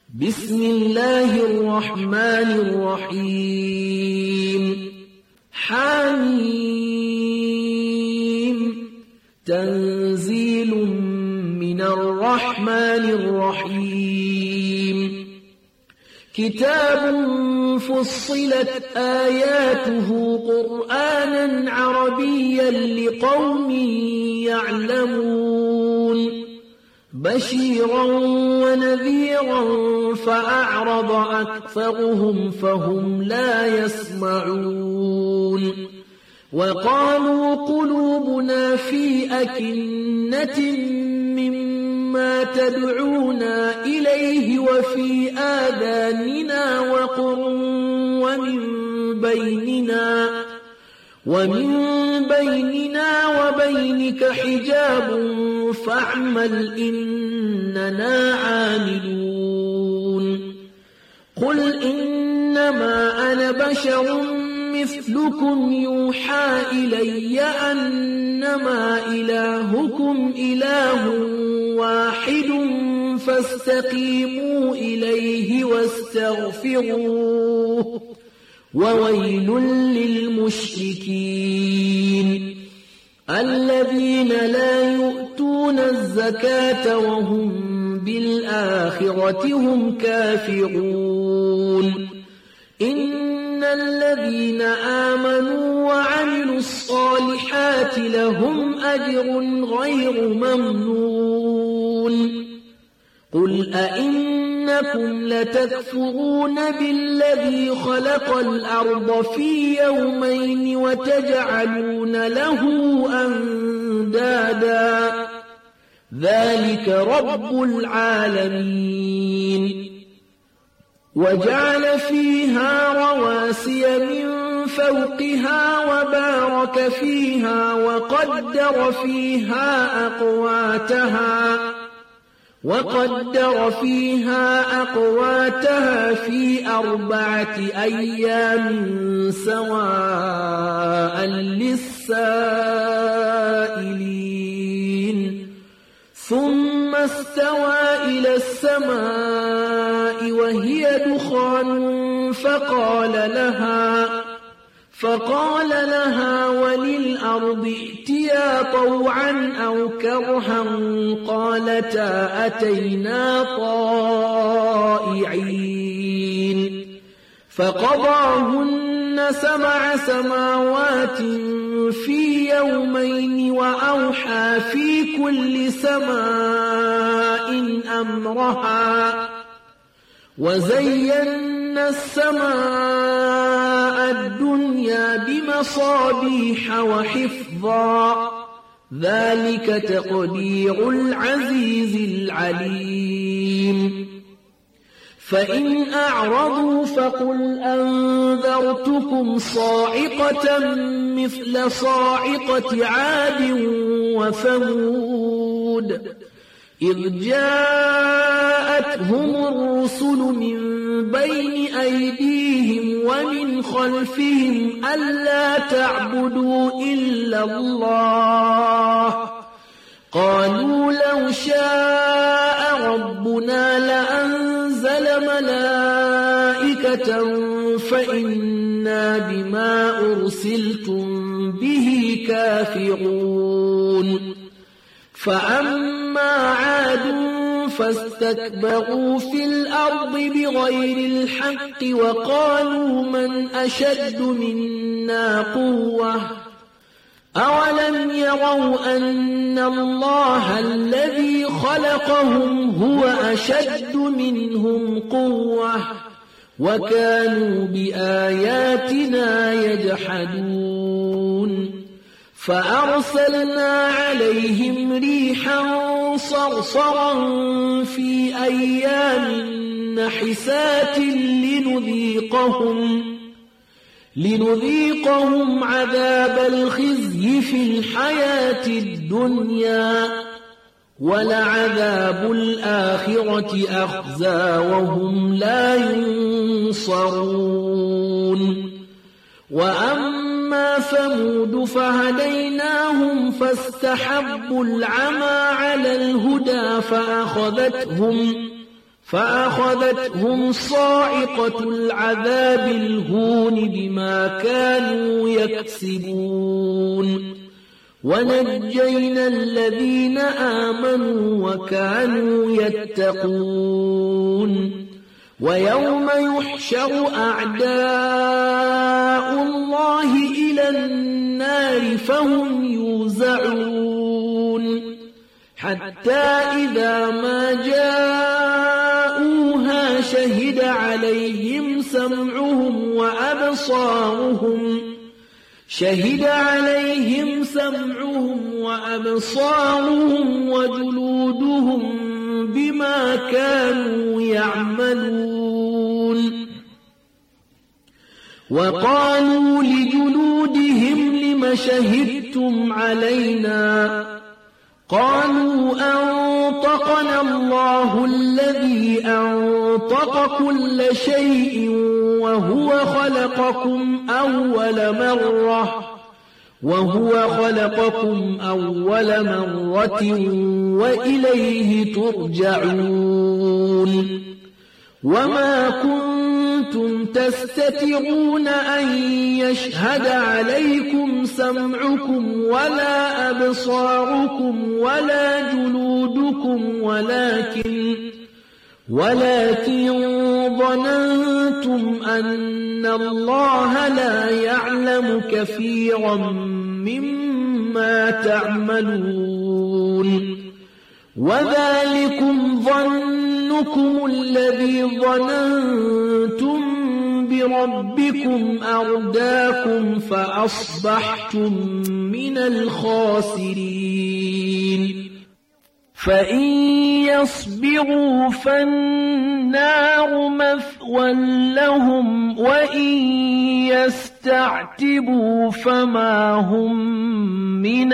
بسم الله الرحمن الرحيم حميم تنزيل من الرحمن الرحيم كتاب فصلت آياته قرآنا عربيا لقوم يعلمون بشيرا ونذيرا فأعرض أكثرهم فهم لا يسمعون وقالوا قلوبنا في أكنة مما تدعونا إليه وفي آذاننا وقر ومن بيننا وبينك حجاب فاعمل إننا عاملون قل إنما أنا بشر مثلكم يوحى إلي أنما إلهكم إله واحد فاستقيموا إليه واستغفروه وويل للمشركين الذين لا يؤتون الزكاة وهم بالآخرة هم كافرون إن الذين آمنوا وعملوا الصالحات لهم أجر غير ممنون قل أئنكم لتكفرون بالذي خلق الأرض في يومين وتجعلون له أندادا ذلك رب العالمين وجعل فيها رواسي من فوقها وبارك فيها وقدر فيها أقواتها في 4 أيام سواء للسائلين ثم استوى إلى السماء وهي دخان فقال لها وللأرض ائتيا طوعا أو كرها قالتا أتينا طائعين فقضاهن 7 سماوات في يومين وأوحى في كل سماء أمرها وزينا السماء الدنيا بمصابيح وحفظا ذلك تقدير العزيز العليم فإن أعرضوا فقل أنذرتكم صاعقة مثل صاعقة عاد وثمود إذ جاءتهم الرسل من بين أيديهم ومن خلفهم ألا تعبدوا إلا الله قالوا لو شاء ربنا لأنزل ملائكة فإنا بما أرسلتم به كافرون فأما عاد فاستكبروا في الأرض بغير الحق وقالوا من أشد منا قوة أولم يروا أن الله الذي خلقهم هو أشد منهم قوة وكانوا بآياتنا يجحدون فأرسلنا عليهم ريحا صرصرا في أيام نحسات لنذيقهم عذاب الخزي في الحياة الدنيا ولعذاب الآخرة أخزى وهم لا ينصرون وأما ثمود فهديناهم فاستحبوا العمى على الهدى فأخذتهم صاعقة العذاب الهون بما كانوا يكسبون ونجينا الذين آمنوا وكانوا يتقون ويوم يحشر أعداء الله إلى النار فهم يوزعون حتى إذا ما جاءوها شهد عليهم سمعهم وأبصارهم وجلودهم بما كانوا يعملون وقالوا لجلودهم لم شهدتم علينا قالوا أنطقنا الله الذي أنطق كل شيء وهو خلقكم أول مرة وإليه ترجعون وما كنتم تستترون أن يشهد عليكم سمعكم ولا أبصاركم ولا جلودكم ولكن ظننتم أن الله لا يعلم كثيرا مما تعملون وذلكم ظنكم الذي ظننتم بربكم أرداكم فأصبحتم من الخاسرين فإن يصبروا فالنار مثوى لهم وإن يستعتبوا فما هم من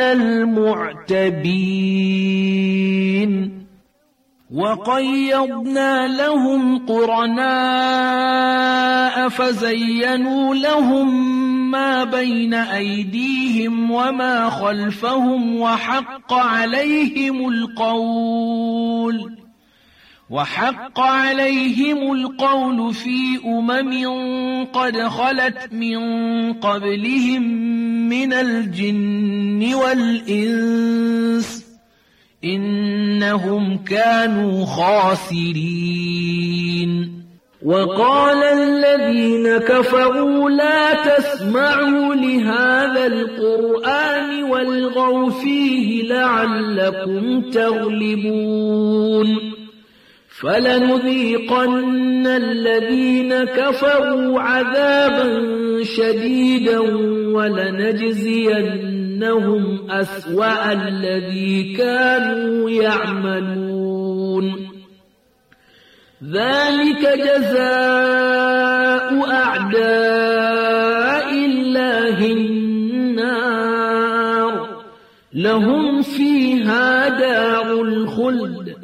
المعتبين وقيضنا لهم قرناء فزينوا لهم ما بين أيديهم وما خلفهم وحق عليهم القول في قد خلت من قبلهم من الجن والإنس إنهم كانوا خاسرين وقال الذين كفروا لا تسمعوا لهذا القرآن والغوا فيه لعلكم تغلبون فلنذيقن الذين كفروا عذابا شديدا ولنجزينهم أسوأ الذي كانوا يعملون ذلك جزاء أعداء الله النار لهم فيها دار الخلد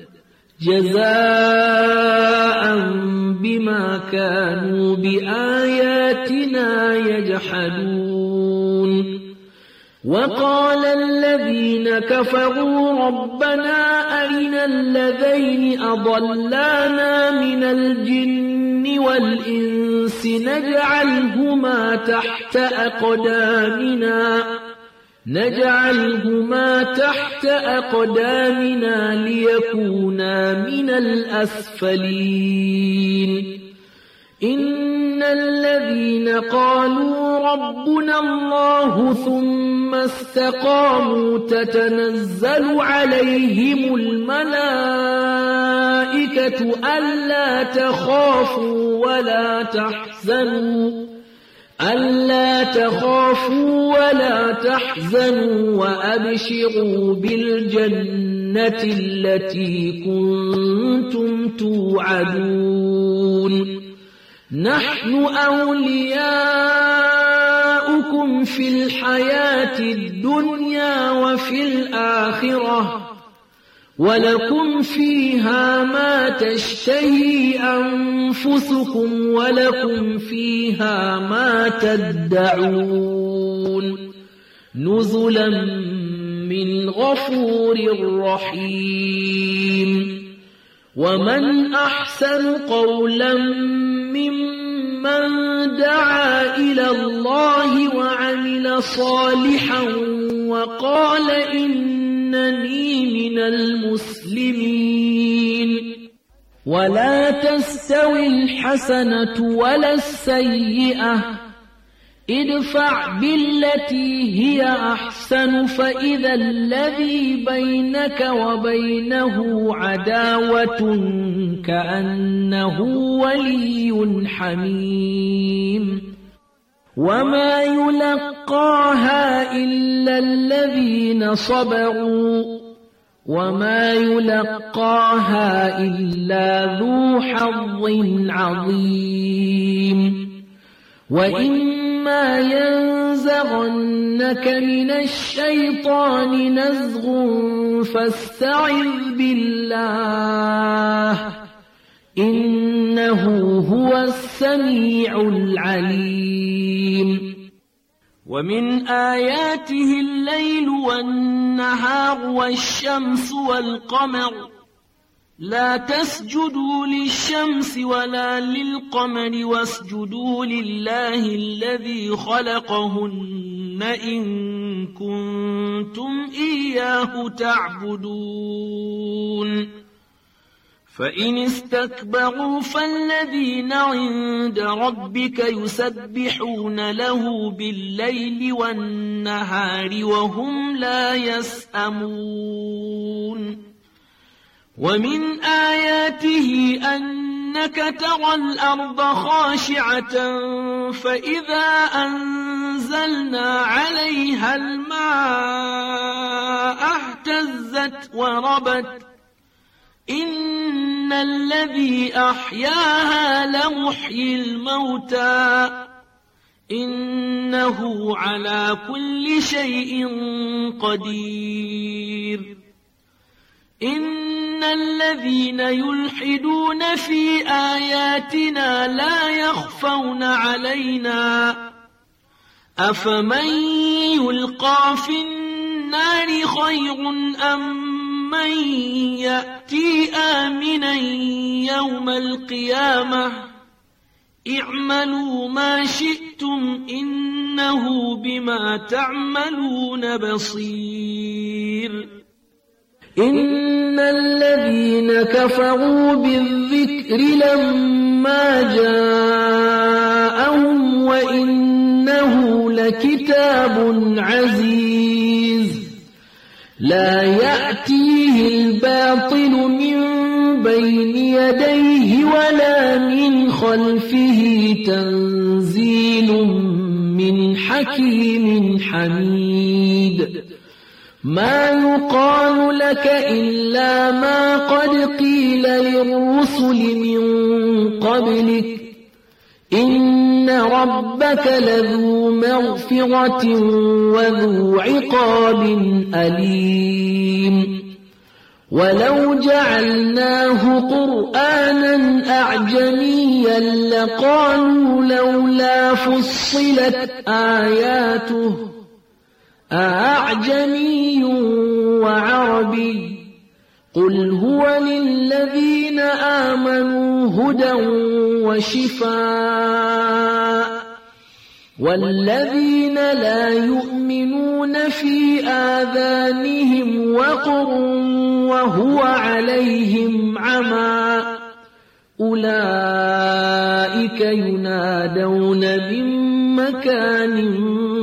جزاء بما كانوا بآياتنا يجحدون وقال الذين كفروا ربنا أرنا الذين أضلانا من الجن والإنس نجعلهما تحت أقدامنا ليكونا من الأسفلين إن الذين قالوا ربنا الله ثم استقاموا تتنزل عليهم الملائكة ألا تخافوا ولا تحزنوا وأبشروا بالجنة التي كنتم توعدون نحن أولياؤكم في الحياة الدنيا وفي الآخرة ولكم فيها ما تشتهي أنفسكم ولكم فيها ما تدعون نزلا من غفور رحيم ومن أحسن قولا ممن دعا إلى الله وعمل صالحا وقال إنني من المسلمين ولا تستوي الحسنة ولا السيئة ادفع بالتي هي أحسن فإذا الذي بينك وبينه عداوة كأنه ولي حميم وما يلقاها إلا الذين صبروا وما يلقاها إلا ذو حظ عظيم وإما ينزغنك من الشيطان نزغ فاستعذ بالله إنه هو السميع العليم ومن آياته الليل والنهار والشمس والقمر لا تسجدوا للشمس ولا للقمر واسجدوا لله الذي خلقهن إن كنتم إياه تعبدون فإن استكبروا فالذين عند ربك يسبحون له بالليل والنهار وهم لا يسأمون ومن آياته أنك ترى الأرض خاشعة فإذا أنزلنا عليها الماء اهتزت وربت إن الذي أحياها لمحيي الموتى إنه على كل شيء قدير إن الذين يلحدون في آياتنا لا يخفون علينا أفمن يلقى في النار خير أم من يأتي آمنا يوم القيامة اعملوا ما شئتم إنه بما تعملون بصير إن الذين كفروا بالذكر لما جاءهم وإنه لكتاب عزيز لا يأتيه الباطل من بين يديه ولا من خلفه تنزيل من حكيم حميد ما يقال لك إلا ما قد قيل للرسل من قبلك إن ربك لذو مغفرة وذو عقاب أليم ولو جعلناه قرآنا أعجميا لقالوا لولا فصلت آياته أأعجمي وعربي قل هو للذين آمنوا هدى وشفاء والذين لا يؤمنون في آذانهم وقر وهو عليهم عمى أولئك ينادون من مكان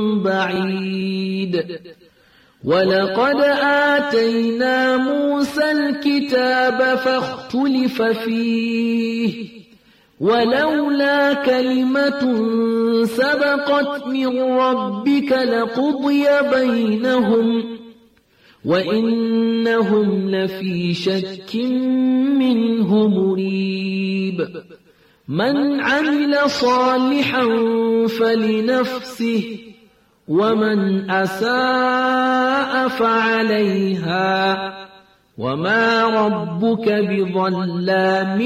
بعيد ولقد آتينا موسى الكتاب فاختلف فيه ولولا كلمة سبقت من ربك لقضي بينهم وإنهم لفي شك منه مريب من عمل صالحا فلنفسه ومن أساء فعليها وما ربك بظلام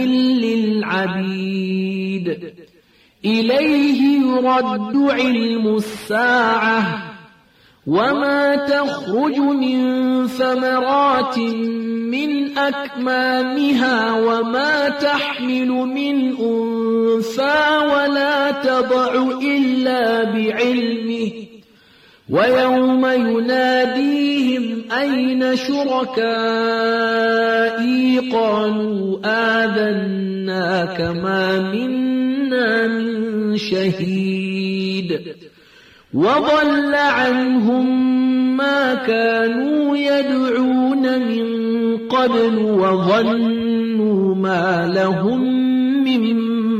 للعبيد إليه يرد علم الساعة وما تخرج من ثمرات من أكمامها وما تحمل من أنثى ولا تضع إلا بعلمه ويوم يناديهم أين شركائي قالوا آذناك ما منا من شهيد وضل عنهم ما كانوا يدعون من قبل وظنوا ما لهم من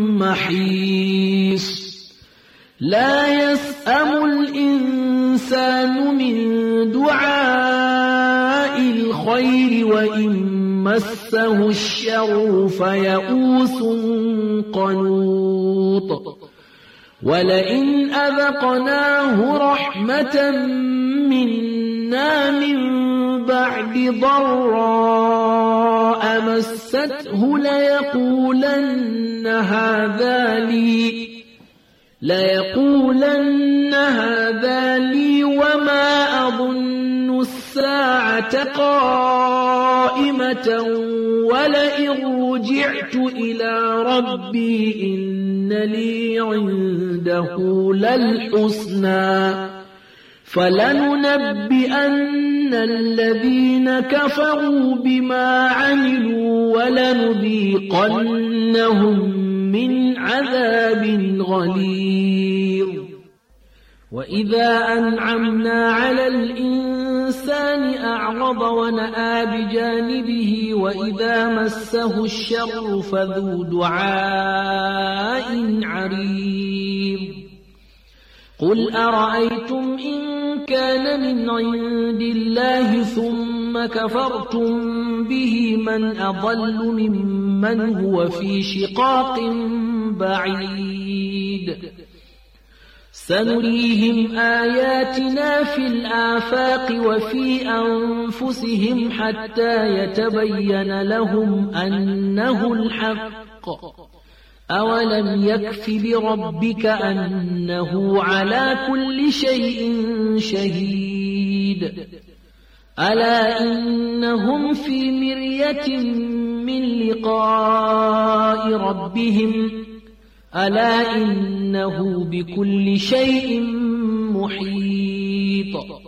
محيص لا يسأم الإنسان من دعاء الخير وإن مسه الشر فيئوس قنوط ولئن أذقناه رحمة منا من بعد ضراء مسته ليقولن هذا لي وما أظن الساعة قائمة ولئن رجعت إلى ربي إن لي عنده للحسنى فلننبئن الذين كفروا بما عملوا ولنذيقنهم من عذاب غليظ وإذا أنعمنا على الإنسان أعرض ونأى بجانبه وإذا مسه الشر فذو دعاء عريض قل أرأيتم إن كان من عند الله ثم كفرتم به من أضل ممن هو في شقاق بعيد سنريهم آياتنا في الآفاق وفي أنفسهم حتى يتبين لهم أنه الحق أولم يكف بربك أنه على كل شيء شهيد ألا إنهم في مرية من لقاء ربهم ألا إنه بكل شيء محيط